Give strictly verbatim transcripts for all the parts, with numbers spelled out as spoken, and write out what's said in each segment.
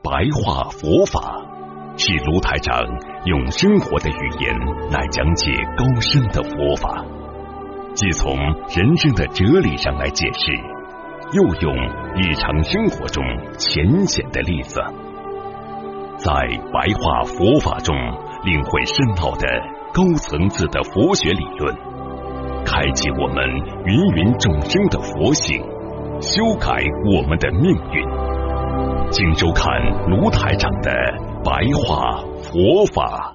白话佛法，是卢台长用生活的语言来讲解高深的佛法，既从人生的哲理上来解释，又用日常生活中浅显的例子，在白话佛法中领会深奥的高层次的佛学理论，开启我们芸芸众生的佛性，修改我们的命运。请收看卢台长的白话佛法。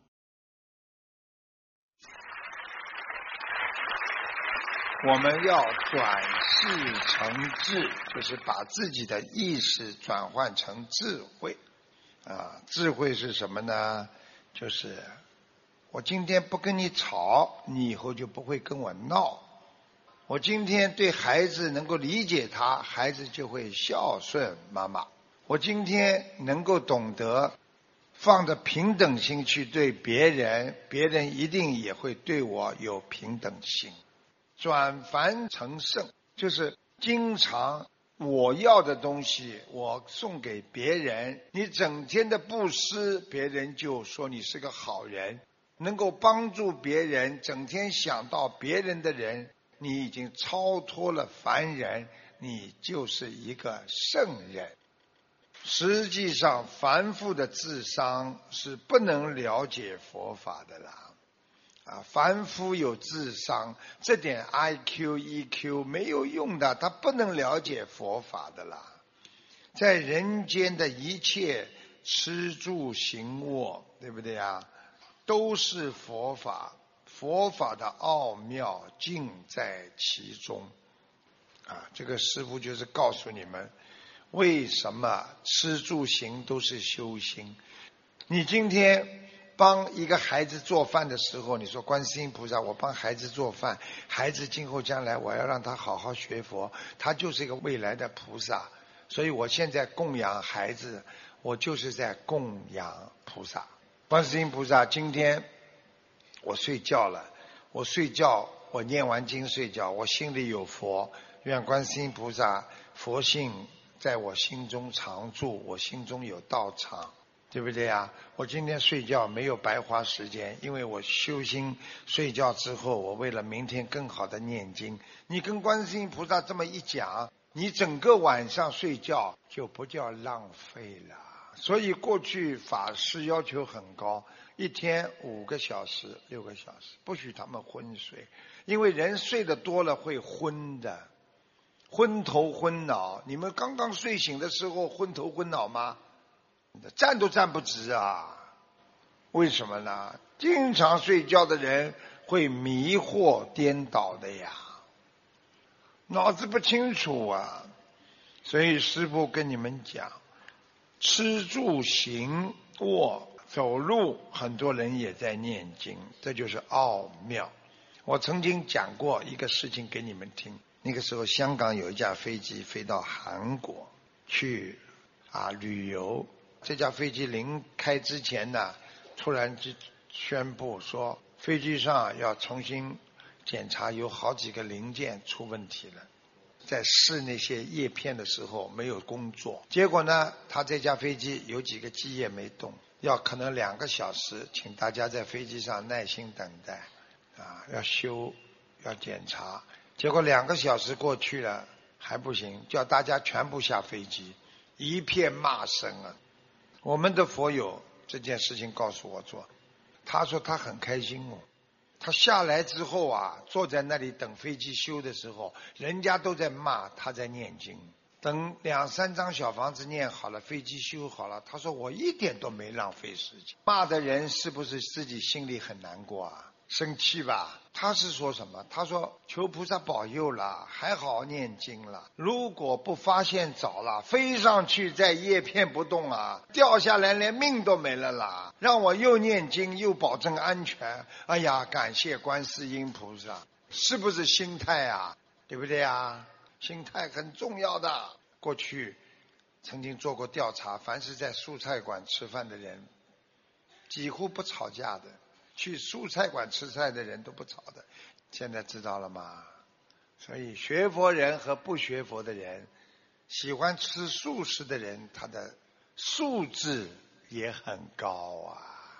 我们要转识成智，就是把自己的意识转换成智慧啊。智慧是什么呢？就是我今天不跟你吵，你以后就不会跟我闹。我今天对孩子能够理解他，孩子就会孝顺妈妈。我今天能够懂得放着平等心去对别人，别人一定也会对我有平等心。转凡成圣，就是经常我要的东西我送给别人，你整天的布施，别人就说你是个好人，能够帮助别人，整天想到别人的人，你已经超脱了凡人，你就是一个圣人。实际上凡夫的智商是不能了解佛法的啦。啊，凡夫有智商，这点 I Q、E Q 没有用的，他不能了解佛法的啦。在人间的一切吃住行卧，对不对啊？都是佛法，佛法的奥妙尽在其中。啊，这个师父就是告诉你们，为什么吃住行都是修心。你今天帮一个孩子做饭的时候，你说观世音菩萨，我帮孩子做饭，孩子今后将来我要让他好好学佛，他就是一个未来的菩萨，所以我现在供养孩子，我就是在供养菩萨。观世音菩萨，今天我睡觉了，我睡觉，我念完经睡觉，我心里有佛，愿观世音菩萨佛性在我心中常住，我心中有道场，对不对啊？我今天睡觉没有白花时间，因为我修心，睡觉之后我为了明天更好的念经。你跟观世音菩萨这么一讲，你整个晚上睡觉就不叫浪费了。所以过去法师要求很高，一天五个小时六个小时，不许他们昏睡，因为人睡得多了会昏的，昏头昏脑。你们刚刚睡醒的时候昏头昏脑吗？站都站不直啊！为什么呢？经常睡觉的人会迷惑颠倒的呀，脑子不清楚啊。所以师父跟你们讲，吃住行卧走路，很多人也在念经，这就是奥妙。我曾经讲过一个事情给你们听，那个时候香港有一架飞机飞到韩国去啊旅游，这架飞机临开之前呢，突然就宣布说飞机上要重新检查，有好几个零件出问题了。在试那些叶片的时候没有工作，结果呢，他这架飞机有几个机叶没动，要可能两个小时，请大家在飞机上耐心等待，啊，要修，要检查。结果两个小时过去了还不行，叫大家全部下飞机，一片骂声啊！我们的佛友这件事情告诉我做，他说他很开心哦。他下来之后啊，坐在那里等飞机修的时候，人家都在骂，他在念经。等两三张小房子念好了，飞机修好了，他说我一点都没浪费时间。骂的人是不是自己心里很难过啊？生气吧？他是说什么？他说求菩萨保佑了，还好念经了。如果不发现早了，飞上去在叶片不动啊，掉下来连命都没了啦。让我又念经又保证安全，哎呀，感谢观世音菩萨。是不是心态啊？对不对啊？心态很重要的。过去曾经做过调查，凡是在蔬菜馆吃饭的人几乎不吵架的，去蔬菜馆吃菜的人都不吵的，现在知道了吗？所以学佛人和不学佛的人，喜欢吃素食的人，他的素质也很高啊。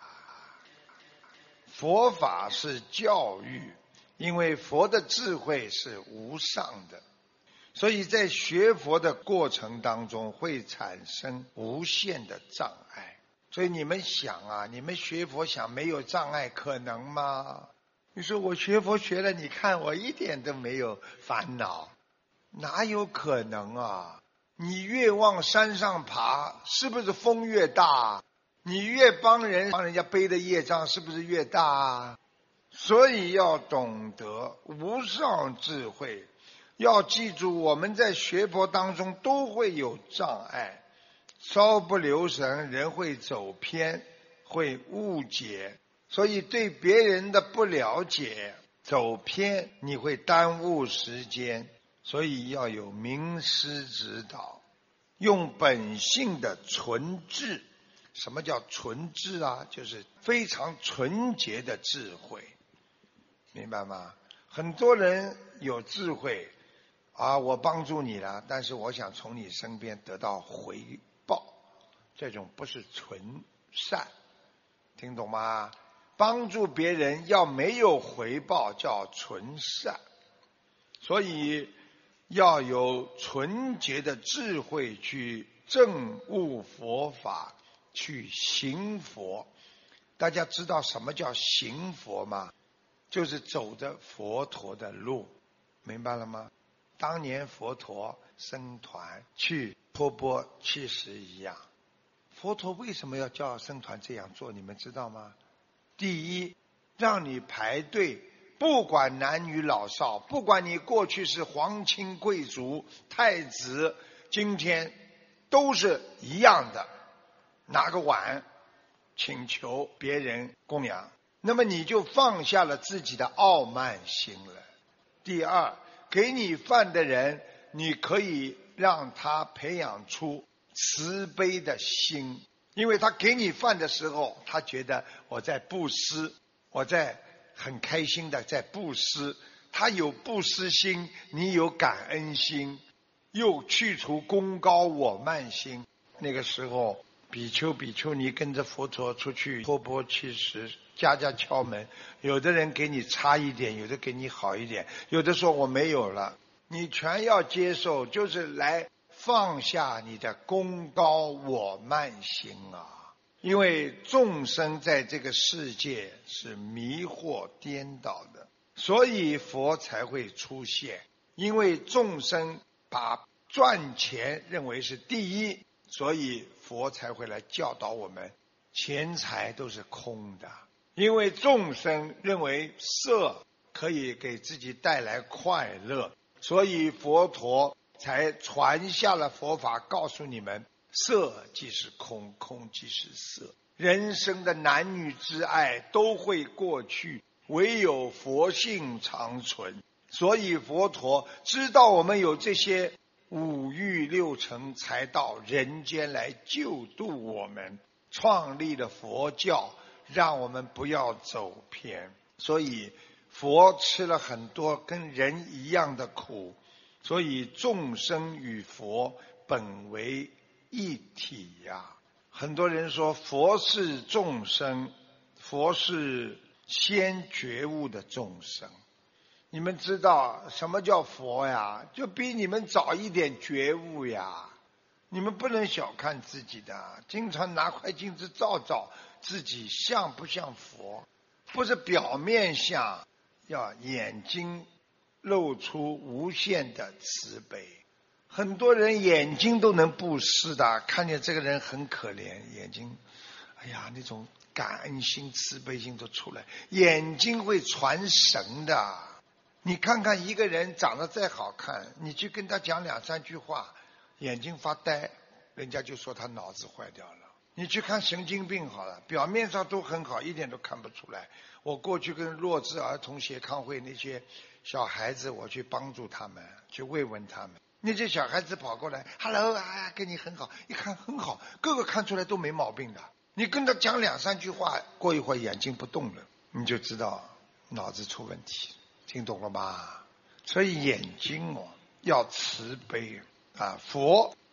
佛法是教育，因为佛的智慧是无上的，所以在学佛的过程当中会产生无限的障碍。所以你们想啊，你们学佛想没有障碍可能吗？你说我学佛学了，你看我一点都没有烦恼，哪有可能啊？你越往山上爬，是不是风越大？你越帮人，帮人家背的业障是不是越大啊？所以要懂得无上智慧，要记住我们在学佛当中都会有障碍，稍不留神人会走偏，会误解，所以对别人的不了解走偏，你会耽误时间，所以要有名师指导，用本性的纯智。什么叫纯智啊？就是非常纯洁的智慧，明白吗？很多人有智慧啊，我帮助你了，但是我想从你身边得到回报，这种不是纯善，听懂吗？帮助别人要没有回报叫纯善，所以要有纯洁的智慧去证悟佛法，去行佛。大家知道什么叫行佛吗？就是走着佛陀的路，明白了吗？当年佛陀僧团去托钵乞食一样，佛陀为什么要叫僧团这样做？你们知道吗？第一，让你排队，不管男女老少，不管你过去是皇亲贵族、太子，今天都是一样的，拿个碗请求别人供养，那么你就放下了自己的傲慢心了。第二，给你饭的人，你可以让他培养出慈悲的心，因为他给你饭的时候，他觉得我在布施，我在很开心的在布施，他有布施心，你有感恩心，又去除功高我慢心。那个时候比丘比丘尼跟着佛陀出去托钵乞食，家家敲门，有的人给你差一点，有的给你好一点，有的说我没有了，你全要接受，就是来放下你的功高我慢心啊！因为众生在这个世界是迷惑颠倒的，所以佛才会出现。因为众生把赚钱认为是第一，所以佛才会来教导我们，钱财都是空的。因为众生认为色可以给自己带来快乐，所以佛陀才传下了佛法，告诉你们色即是空，空即是色，人生的男女之爱都会过去，唯有佛性长存。所以佛陀知道我们有这些五欲六尘，才到人间来救度我们，创立了佛教，让我们不要走偏。所以佛吃了很多跟人一样的苦，所以众生与佛本为一体呀、啊。很多人说佛是众生，佛是先觉悟的众生。你们知道什么叫佛呀？就比你们早一点觉悟呀。你们不能小看自己的，经常拿块镜子照照自己像不像佛，不是表面像，要眼睛露出无限的慈悲。很多人眼睛都能布施的，看见这个人很可怜，眼睛哎呀那种感恩心慈悲心都出来，眼睛会传神的。你看看一个人长得再好看，你去跟他讲两三句话，眼睛发呆，人家就说他脑子坏掉了。你去看神经病好了，表面上都很好，一点都看不出来。我过去跟弱智儿童协康会那些小孩子，我去帮助他们，去慰问他们，那些小孩子跑过来 Hello 啊，跟你很好，一看很好，个个看出来都没毛病的。你跟他讲两三句话，过一会儿眼睛不动了，你就知道脑子出问题，听懂了吗？所以眼睛哦要慈悲啊，佛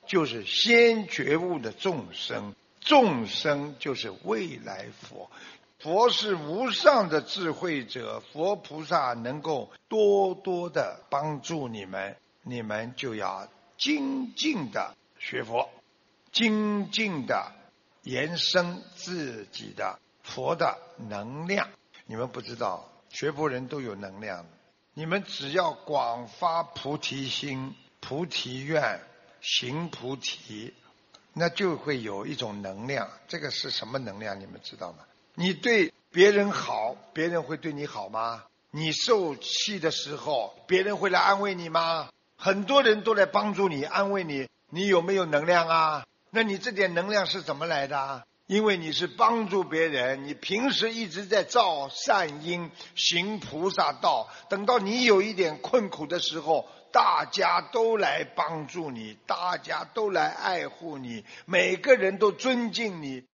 就是先觉悟的众生，众生就是未来佛。佛是无上的智慧者，佛菩萨能够多多的帮助你们，你们就要精进的学佛，精进的延伸自己的佛的能量。你们不知道，学佛人都有能量，你们只要广发菩提心、菩提愿、行菩提，那就会有一种能量。这个是什么能量？你们知道吗？你对别人好，别人会对你好吗？你受气的时候，别人会来安慰你吗？很多人都来帮助你、安慰你，你有没有能量啊？那你这点能量是怎么来的啊？因为你是帮助别人，你平时一直在造善因，行菩萨道，等到你有一点困苦的时候，大家都来帮助你，大家都来爱护你，每个人都尊敬你，